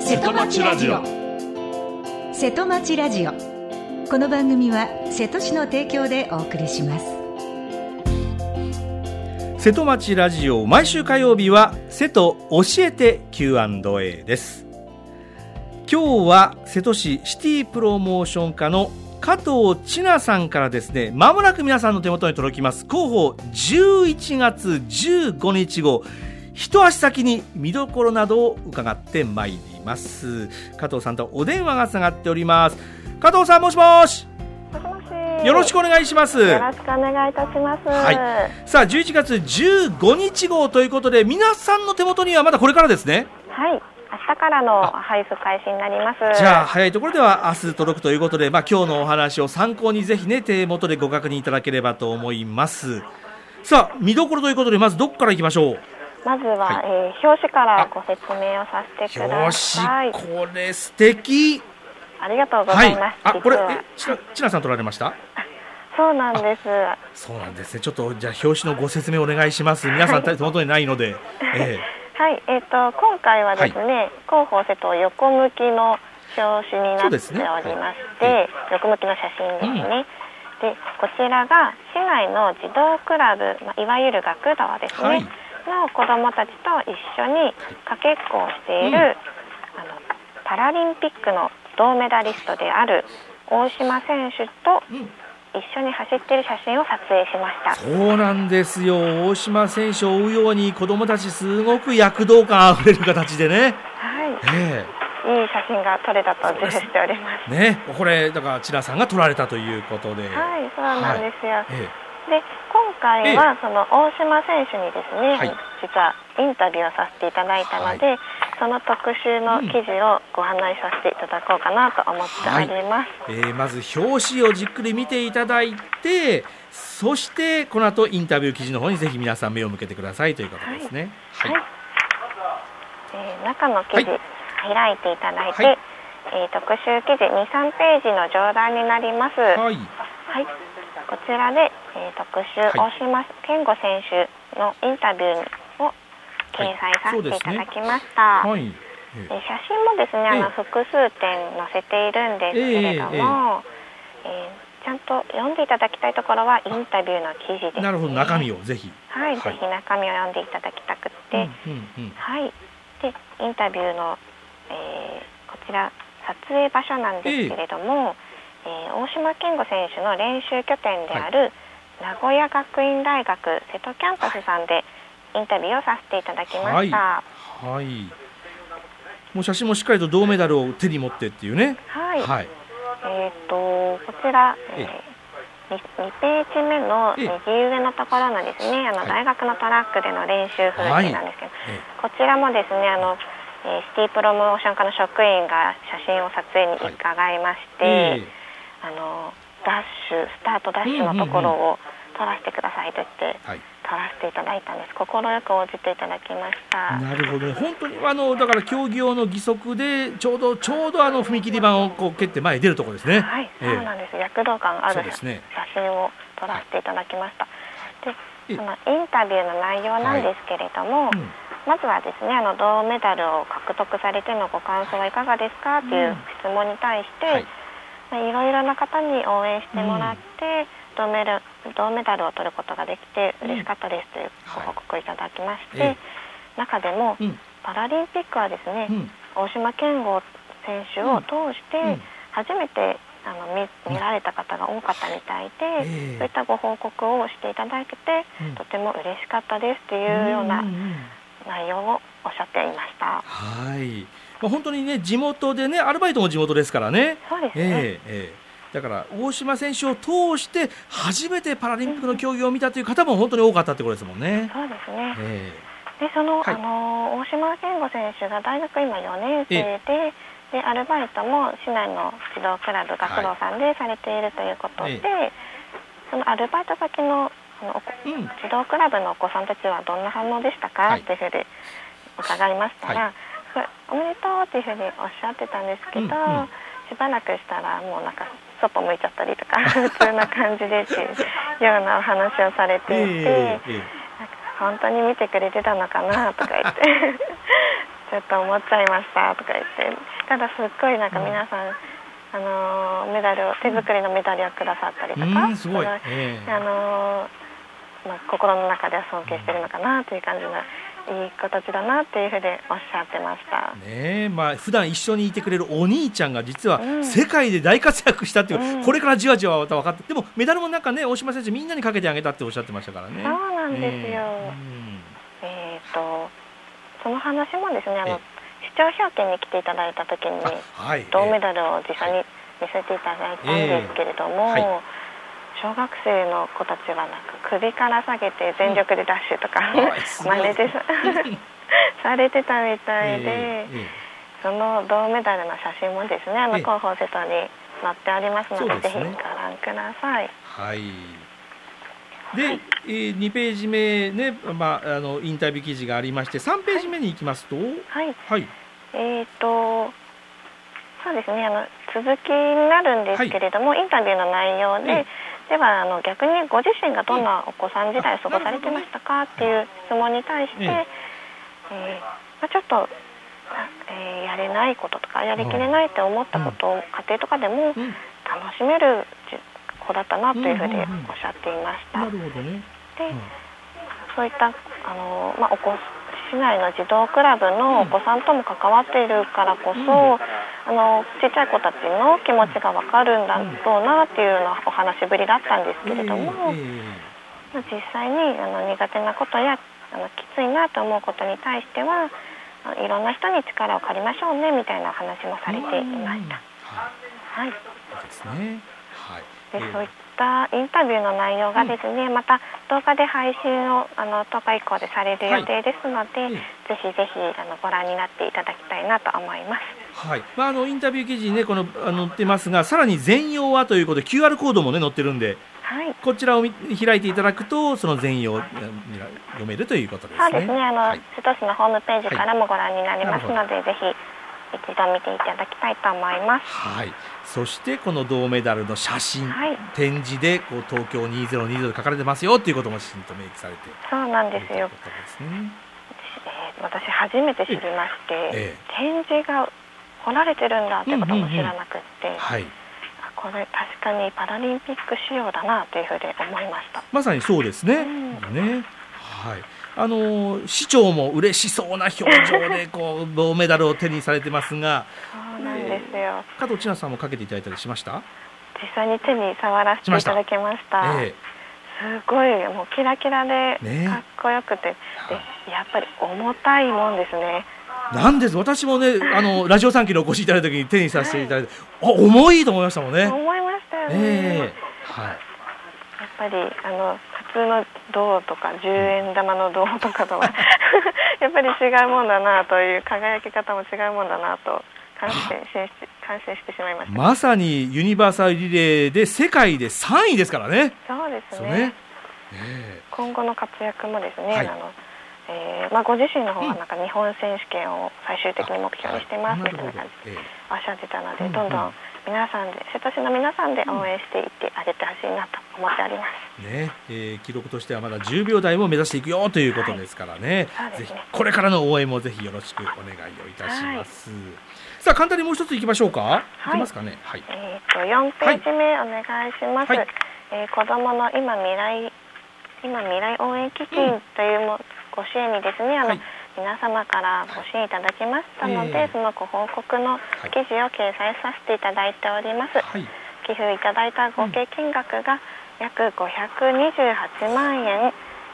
瀬戸町ラジオ。瀬戸町ラジオ、この番組は瀬戸市の提供でお送りします。 瀬戸町ラジオ、毎週火曜日は瀬戸教えて Q&A です。今日は瀬戸市シティプロモーション課の加藤千奈さんからですね、まもなく皆さんの手元に届きます広報11月15日号、一足先に見どころなどを伺ってまいります。加藤さんとお電話がつながっております。加藤さん、もしもし。 もしもし。 よろしくお願いします。 よろしくお願いいたします。 はい、さあ11月15日号ということで、皆さんの手元にはまだこれからですね。 はい、明日からの配布開始になります。 じゃあ早いところでは明日届くということで、今日のお話を参考にぜひね、手元でご確認いただければと思います。さあ見どころということで、まずどこからいきましょう。 まずは、表紙からご説明をさせてください。 表紙、これ素敵。 ありがとうございます。 これ千奈さん撮られました？ そうなんです。 そうなんですね。ちょっとじゃあ表紙のご説明お願いします。皆さん手元にないので。 はい、今回はですね、広報瀬戸横向きの表紙になっておりまして、横向きの写真ですね。で、こちらが市内の児童クラブ、いわゆる学童ですね、の子どもたちと一緒にかけっこをしている、パラリンピックの銅メダリストである大島選手と一緒に走っている写真を撮影しました。 そうなんですよ。大島選手を追うように子どもたちすごく躍動感あふれる形でね、いい写真が撮れたと自負しておりますね。これだから千奈さんが撮られたということで。 はい、そうなんですよ。で、今回はその大島選手にですね、実はインタビューをさせていただいたので、その特集の記事をご案内させていただこうかなと思っております。 まず表紙をじっくり見ていただいて、そしてこの後インタビュー記事の方にぜひ皆さん目を向けてくださいということですね。 中の記事、開いていただいて、特集記事 2,3 ページの上段になります。こちらで、特集、大島健吾選手のインタビューを掲載させていただきました。写真もですね、複数点載せているんですけれども、ちゃんと読んでいただきたいところはインタビューの記事ですね。 なるほど、中身をぜひ。 ぜひ中身を読んでいただきたくて、でインタビューの、こちら撮影場所なんですけれども、大島健吾選手の練習拠点である名古屋学院大学瀬戸キャンパスさんでインタビューをさせていただきました。 もう写真もしっかりと銅メダルを手に持ってっていうね。 こちら、2ページ目の右上のところのですね、大学のトラックでの練習風景なんですけど、こちらもですね、シティプロモーション課の職員が写真を撮影に伺いまして、スタートダッシュのところを撮らせてくださいと言って撮らせていただいたんです。快く応じていただきました。 なるほどね。本当にだから競技用の義足でちょうど踏切板をこう蹴って前に出るところですね。 そうなんです。躍動感ある写真を撮らせていただきました。で、そのインタビューの内容なんですけれども、まずはですね、銅メダルを獲得されてのご感想はいかがですかという質問に対して、いろいろな方に応援してもらって銅メダルを取ることができて嬉しかったですというご報告をいただきまして、中でもパラリンピックはですね、大島健吾選手を通して初めて見られた方が多かったみたいで、そういったご報告をしていただいてとても嬉しかったですというような内容をおっしゃっていました。 本当にね、地元でね、アルバイトも地元ですからね。 そうですね。 だから大島選手を通して初めてパラリンピックの競技を見たという方も本当に多かったってことですもんね。 そうですね。で、その、大島健吾選手が大学今4年生で、アルバイトも市内の児童クラブ学童さんでされているということで、そのアルバイト先の児童クラブのお子さんたちはどんな反応でしたかっていうふうに伺いましたら、おめでとうっていうふうにおっしゃってたんですけど、しばらくしたらもうなんかそっぽ向いちゃったりとか普通な感じでっていうようなお話をされていて、本当に見てくれてたのかなとか言ってちょっと思っちゃいましたとか言って、ただすっごいなんか皆さん、メダルを手作りのメダルをくださったりとか、 すごい、 心の中では尊敬してるのかなという感じのいい形だなっていうふうでおっしゃってました。 ね、普段一緒にいてくれるお兄ちゃんが実は世界で大活躍したっていう、これからじわじわまた分かって、でもメダルもなんかね、大島選手みんなにかけてあげたっておっしゃってましたからね。 そうなんですよ。その話もですね、視聴表敬に来ていただいた時に銅メダルを実際に見せていただいたんですけれども、小学生の子たちはなんか首から下げて全力でダッシュとか、真似でされてたみたいで、その銅メダルの写真もですね、広報セットに載ってありますので、ぜひご覧ください。 はい。で、2ページ目ね、インタビュー記事がありまして、3ページ目に行きますと、 そうですね、続きになるんですけれども、インタビューの内容で、では逆にご自身がどんなお子さん時代を過ごされてましたかっていう質問に対して、ちょっと、やれないこととかやりきれないって思ったことを家庭とかでも楽しめる子だったなというふうにおっしゃっていました。 なるほどね。 で、そういった市内の児童クラブのお子さんとも関わっているからこそ、ちっちゃい子たちの気持ちが分かるんだろうなっていうようなお話ぶりだったんですけれども、実際に苦手なことやきついなと思うことに対してはいろんな人に力を借りましょうねみたいなお話もされていました。はい。 ですね。はい。 で、そういったインタビューの内容がですね、また動画で配信を10日以降でされる予定ですので、ぜひぜひご覧になっていただきたいなと思います。 はい。インタビュー記事にね、載ってますが、さらに全容はということで QR コードもね載ってるんで、こちらを開いていただくとその全容読めるということですね。 そうですね。瀬戸市のホームページからもご覧になれますので、ぜひ一度見ていただきたいと思います。 はい。そしてこの銅メダルの写真、展示で東京2020で書かれてますよということもきちんと明記されて、 そうなんですよ。私初めて知りまして、展示が彫られてるんだということも知らなくって、これ確かにパラリンピック仕様だなというふうで思いました。 まさにそうですね。はい。市長も嬉しそうな表情で銅メダルを手にされてますが、 そうなんですよ。 加藤千奈さんもかけていただいたりしました？ 実際に手に触らせていただきました。すごいもうキラキラでかっこよくて、でやっぱり重たいもんですね。 なんです。私もね、ラジオ3期にお越しいただいた時に手にさせていただいて、重いと思いましたもんね。 思いましたよね。やっぱり普通の銅とか10円玉の銅とかとはやっぱり違うもんだなという、輝き方も違うもんだなと感心してしまいました。 まさにユニバーサルリレーで世界で3位ですからね。 そうですね。今後の活躍もですね、ご自身の方はなんか日本選手権を最終的に目標にしてますみたいな感じでおっしゃってたので、どんどん皆さんで、瀬戸市の皆さんで応援していってあげてほしいなと思っております。 記録としてはまだ10秒台も目指していくよということですからね。ぜひこれからの応援もぜひよろしくお願いをいたします。さあ、簡単にもう一ついきましょうか。いきますかね。 4ページ目お願いします。子どもの今未来応援基金というご支援にですね、皆様からご支援いただきましたので、そのご報告の記事を掲載させていただいております。寄付いただいた合計金額が約528万円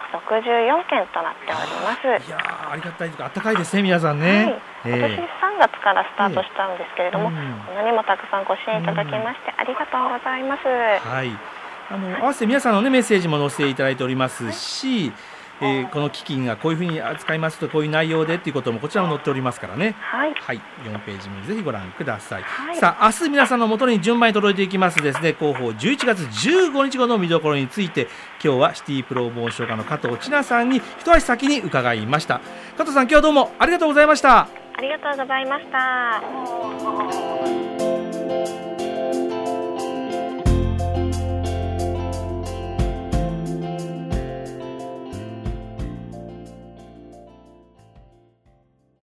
64件となっております。 いやー、ありがたいとか、あったかいですね、皆さんね。 今年3月からスタートしたんですけれども、こんなにもたくさんご支援いただきましてありがとうございます。 合わせて皆さんの、メッセージも載せていただいておりますし、この基金がこういうふうに扱いますとこういう内容でということもこちらも載っておりますからね。4ページ目ぜひご覧ください。さあ、明日皆さんの元に順番に届いていきますですね、広報11月15日後の見どころについて、今日はシティプロモーション課の加藤千奈さんに一足先に伺いました。加藤さん、今日はどうもありがとうございました。 ありがとうございました。